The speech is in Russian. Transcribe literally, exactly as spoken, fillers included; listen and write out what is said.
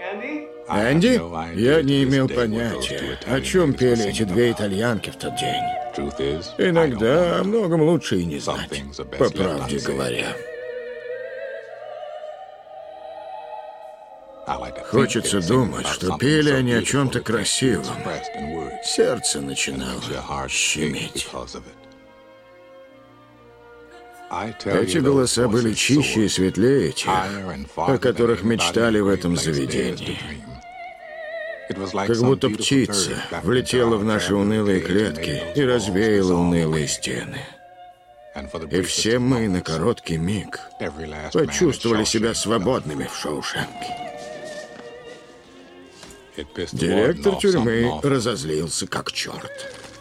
Энди? Я не имел понятия, о чем пели эти две итальянки в тот день. Иногда о многом лучше и не знать, по правде говоря. Хочется думать, что пели они о чем-то красивом. Сердце начинало щемить. Эти голоса были чище и светлее тех, о которых мечтали в этом заведении. Как будто птица влетела в наши унылые клетки и развеяла унылые стены. И все мы на короткий миг почувствовали себя свободными в Шоушенке. Директор тюрьмы разозлился как черт.